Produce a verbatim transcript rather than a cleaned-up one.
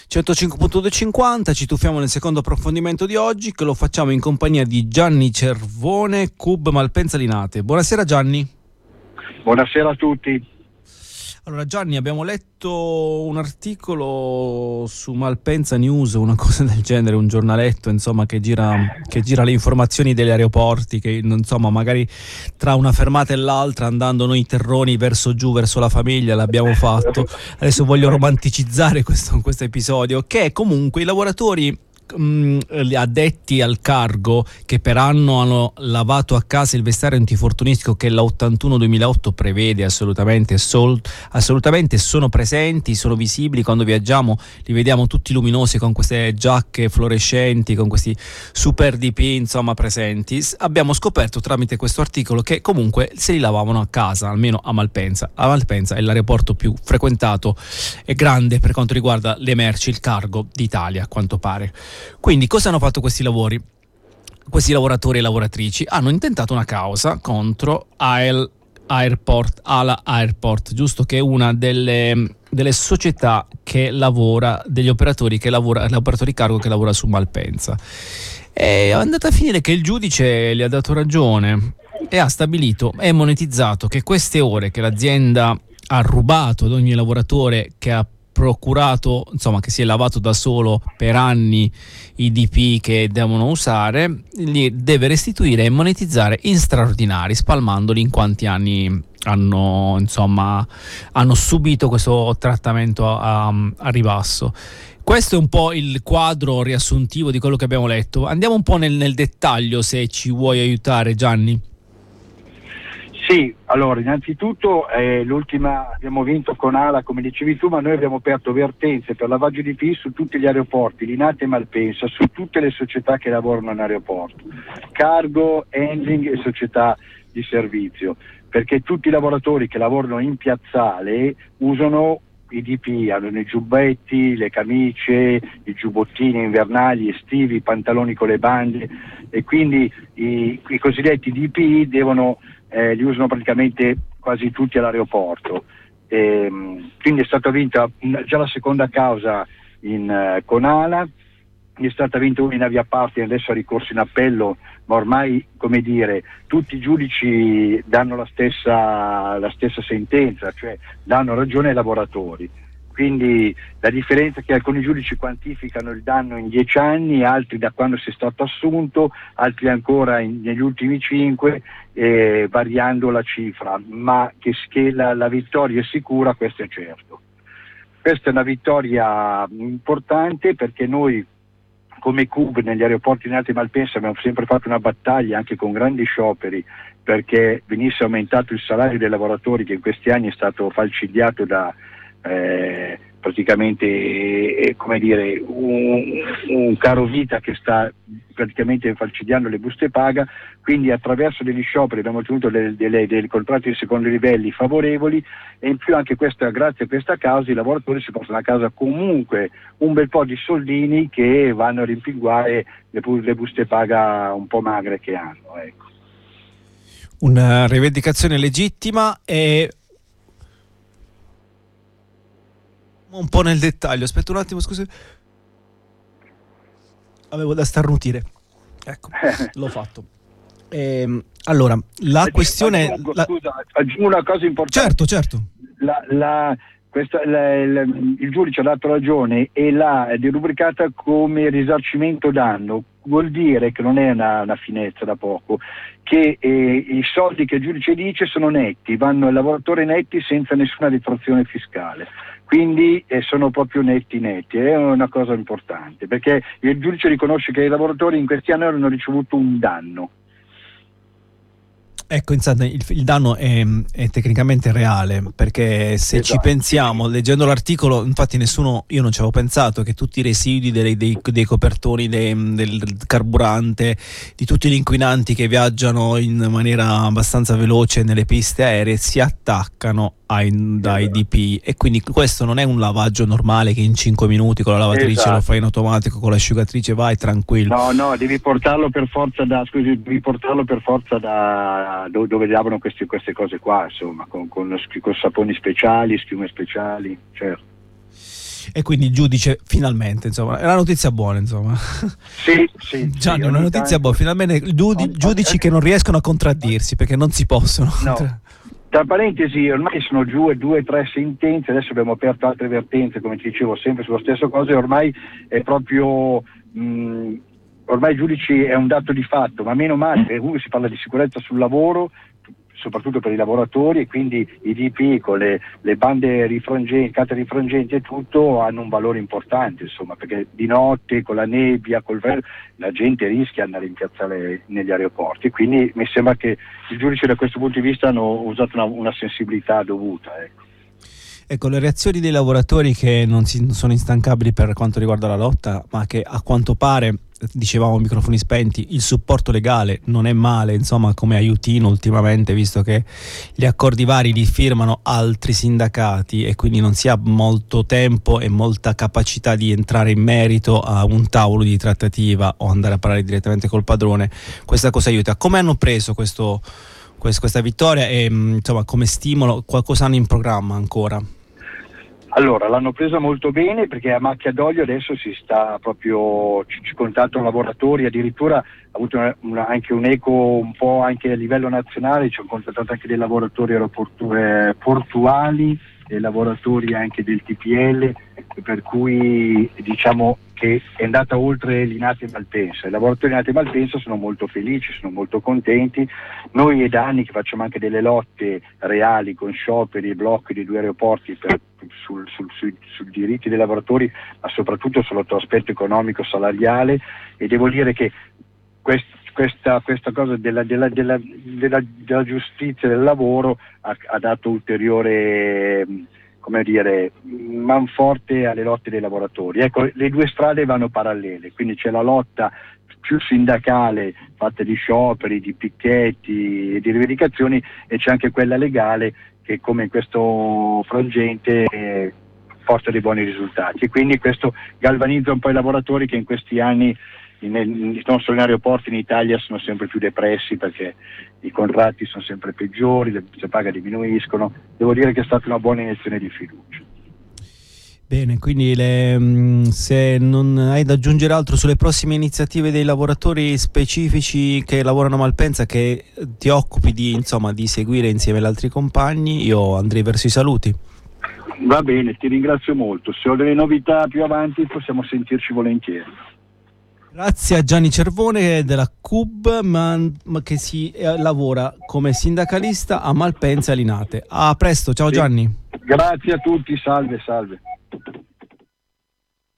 centocinque punto duecentocinquanta, ci tuffiamo nel secondo approfondimento di oggi, che lo facciamo in compagnia di Gianni Cervone, Cub Malpensa Linate. Buonasera Gianni. Buonasera a tutti. Allora Gianni, abbiamo letto un articolo su Malpensa News, una cosa del genere, un giornaletto insomma che gira, che gira le informazioni degli aeroporti, che insomma magari tra una fermata e l'altra, andando noi terroni verso giù, verso la famiglia, l'abbiamo fatto. Adesso voglio romanticizzare questo, questo episodio, che comunque i lavoratori mh, addetti al cargo, che per anno hanno lavato a casa il vestiario antifortunistico che la ottantuno duemilaotto prevede assolutamente, sol, assolutamente sono presenti, sono visibili quando viaggiamo, li vediamo tutti luminosi con queste giacche fluorescenti, con questi super D P insomma presenti. Abbiamo scoperto tramite questo articolo che comunque se li lavavano a casa, almeno a Malpensa. A Malpensa è l'aeroporto più frequentato e grande per quanto riguarda le merci, il cargo d'Italia a quanto pare. Quindi cosa hanno fatto questi lavori? Questi lavoratori e lavoratrici hanno intentato una causa contro A L Airport, Ala Airport, giusto, che è una delle, delle società che lavora, degli operatori che lavora, l'operatore cargo che lavora su Malpensa. È andata a finire che il giudice gli ha dato ragione e ha stabilito e monetizzato che queste ore che l'azienda ha rubato ad ogni lavoratore che ha procurato, insomma che si è lavato da solo per anni i D P che devono usare, li deve restituire e monetizzare in straordinari, spalmandoli in quanti anni hanno insomma hanno subito questo trattamento a, a ribasso. Questo è un po' il quadro riassuntivo di quello che abbiamo letto. Andiamo un po' nel, nel dettaglio, se ci vuoi aiutare Gianni. Sì, allora innanzitutto eh, l'ultima abbiamo vinto con Ala come dicevi tu, ma noi abbiamo aperto vertenze per lavaggio di P su tutti gli aeroporti, Linate e Malpensa, su tutte le società che lavorano in aeroporto, cargo, handling e società di servizio, perché tutti i lavoratori che lavorano in piazzale usano i D P, hanno i giubbetti, le camicie, i giubbottini invernali, estivi, i pantaloni con le bande, e quindi i, i cosiddetti D P devono Eh, li usano praticamente quasi tutti all'aeroporto. E, quindi è stata vinta già la seconda causa in, uh, con Ala, è stata vinta una in avvia parte, adesso ha ricorso in appello, ma ormai, come dire, tutti i giudici danno la stessa, la stessa sentenza, cioè danno ragione ai lavoratori. Quindi la differenza è che alcuni giudici quantificano il danno in dieci anni, altri da quando si è stato assunto, altri ancora in, negli ultimi cinque, eh, variando la cifra, ma che, che la, la vittoria è sicura, questo è certo. Questa è una vittoria importante perché noi come Cub negli aeroporti in Linate e Malpensa abbiamo sempre fatto una battaglia anche con grandi scioperi perché venisse aumentato il salario dei lavoratori, che in questi anni è stato falcidiato da Eh, praticamente eh, come dire un, un caro vita che sta praticamente falcidiando le buste paga. Quindi attraverso degli scioperi abbiamo ottenuto dei, dei, dei contratti di secondo livelli favorevoli, e in più anche questa, grazie a questa causa i lavoratori si portano a casa comunque un bel po' di soldini che vanno a rimpinguare le, le buste paga un po' magre che hanno, ecco. Una rivendicazione legittima e un po' nel dettaglio. Aspetta un attimo, scusi. Avevo da starnutire. Ecco, l'ho fatto. Ehm, allora, la aggiungo, questione... Aggiungo, la... Scusa, aggiungo una cosa importante. Certo, certo. La, la, questa, la, la, il giudice ha dato ragione e l'ha derubricata come risarcimento danno. Vuol dire che non è una, una finezza da poco, che eh, i soldi che il giudice dice sono netti, vanno al lavoratore netti senza nessuna detrazione fiscale. Quindi eh, sono proprio netti netti, è una cosa importante, perché il giudice riconosce che i lavoratori in questi anni hanno ricevuto un danno. Ecco, insomma, il, il danno è, è tecnicamente reale, perché se esatto. ci pensiamo, leggendo l'articolo, infatti nessuno, io non ci avevo pensato che tutti i residui dei, dei, dei copertoni, dei, del carburante, di tutti gli inquinanti che viaggiano in maniera abbastanza veloce nelle piste aeree si attaccano ai, dai D P, e quindi questo non è un lavaggio normale che in cinque minuti con la lavatrice esatto. lo fai in automatico, con l'asciugatrice vai tranquillo. No, no, devi portarlo per forza da, scusi, devi portarlo per forza da dove lavano queste, queste cose qua, insomma, con, con, con saponi speciali, schiume speciali, certo. E quindi il giudice finalmente, insomma, è una notizia buona, insomma. Sì, sì. Gianni, sì, una notizia tanto... buona, finalmente giudi- giudici che non riescono a contraddirsi, perché non si possono. No. Tra parentesi, ormai sono giù due o tre sentenze, adesso abbiamo aperto altre vertenze, come ti dicevo, sempre sulla stessa cosa, e ormai è proprio, mh, ormai i giudici è un dato di fatto, ma meno male, perché comunque si parla di sicurezza sul lavoro, soprattutto per i lavoratori, e quindi i D P con le, le bande rifrangenti, carte rifrangenti e tutto hanno un valore importante, insomma, perché di notte con la nebbia, col vento, la gente rischia di andare in piazzale negli aeroporti, quindi mi sembra che i giudici da questo punto di vista hanno usato una, una sensibilità dovuta. Ecco. Ecco, le reazioni dei lavoratori che non si, sono instancabili per quanto riguarda la lotta, ma che a quanto pare, dicevamo a microfoni spenti, il supporto legale non è male, insomma, come aiutino ultimamente, visto che gli accordi vari li firmano altri sindacati e quindi non si ha molto tempo e molta capacità di entrare in merito a un tavolo di trattativa o andare a parlare direttamente col padrone. Questa cosa aiuta. Come hanno preso questo, questa vittoria e insomma come stimolo? Qualcosa hanno in programma ancora? Allora, l'hanno presa molto bene, perché a macchia d'olio adesso si sta proprio, ci, ci contattano lavoratori, addirittura ha avuto una, una, anche un eco un po' anche a livello nazionale, ci hanno contattato anche dei lavoratori aeroportu- eh, portuali, dei lavoratori anche del T P L, per cui diciamo che è andata oltre Linate e Malpensa. I lavoratori di Linate e Malpensa sono molto felici, sono molto contenti. Noi è da anni che facciamo anche delle lotte reali con scioperi e blocchi di due aeroporti per, sul, sul, sui, sui diritti dei lavoratori, ma soprattutto sull'aspetto economico salariale, e devo dire che quest, questa, questa cosa della, della, della, della, della giustizia del lavoro ha, ha dato ulteriore, come dire, manforte alle lotte dei lavoratori. Ecco, le due strade vanno parallele, quindi c'è la lotta più sindacale fatta di scioperi, di picchetti e di rivendicazioni, e c'è anche quella legale che, come in questo frangente, eh, porta dei buoni risultati, e quindi questo galvanizza un po' i lavoratori che in questi anni in, non solo in aeroporti in Italia sono sempre più depressi, perché i contratti sono sempre peggiori, le paga diminuiscono. Devo dire che è stata una buona iniezione di fiducia. Bene, quindi le, se non hai da aggiungere altro sulle prossime iniziative dei lavoratori specifici che lavorano a Malpensa, che ti occupi di, insomma, di seguire insieme agli altri compagni, io andrei verso i saluti. Va bene, ti ringrazio molto. Se ho delle novità più avanti possiamo sentirci volentieri. Grazie a Gianni Cervone della C U B, ma, ma che si eh, lavora come sindacalista a Malpensa e Linate. A presto, ciao Sì. Gianni. Grazie a tutti, salve, salve.